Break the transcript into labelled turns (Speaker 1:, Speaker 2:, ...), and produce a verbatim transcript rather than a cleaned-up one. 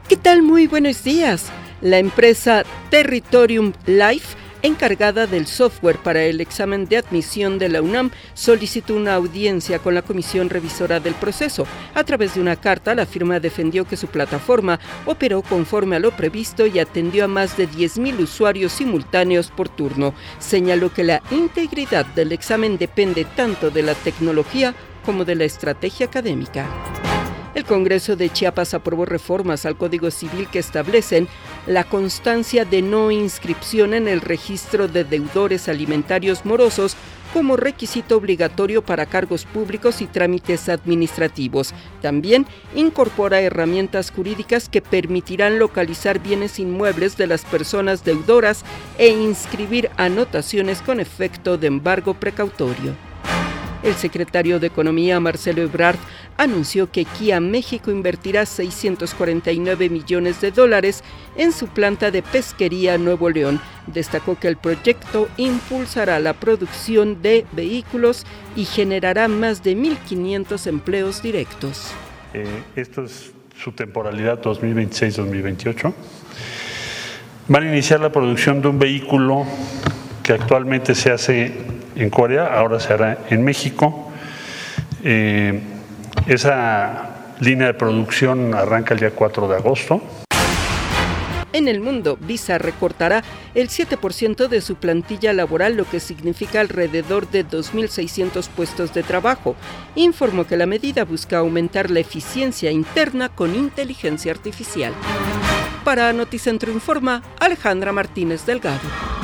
Speaker 1: ¿Qué tal? Muy buenos días. La empresa Territorium Life, encargada del software para el examen de admisión de la UNAM, solicitó una audiencia con la comisión revisora del proceso. A través de una carta, la firma defendió que su plataforma operó conforme a lo previsto y atendió a más de diez mil usuarios simultáneos por turno. Señaló que la integridad del examen depende tanto de la tecnología como de la estrategia académica. El Congreso de Chiapas aprobó reformas al Código Civil que establecen la constancia de no inscripción en el registro de deudores alimentarios morosos como requisito obligatorio para cargos públicos y trámites administrativos. También incorpora herramientas jurídicas que permitirán localizar bienes inmuebles de las personas deudoras e inscribir anotaciones con efecto de embargo precautorio. El secretario de Economía, Marcelo Ebrard, anunció que Kia México invertirá seiscientos cuarenta y nueve millones de dólares en su planta de pesquería Nuevo León. Destacó que el proyecto impulsará la producción de vehículos y generará más de mil quinientos empleos directos.
Speaker 2: Eh, esto es su temporalidad dos mil veintiséis dos mil veintiocho. Van a iniciar la producción de un vehículo que actualmente se hace en Corea, ahora se hará en México. Eh, esa línea de producción arranca el día cuatro de agosto.
Speaker 1: En el mundo, Visa recortará el siete por ciento de su plantilla laboral, lo que significa alrededor de dos mil seiscientos puestos de trabajo. Informó que la medida busca aumentar la eficiencia interna con inteligencia artificial. Para Noticentro Informa, Alejandra Martínez Delgado.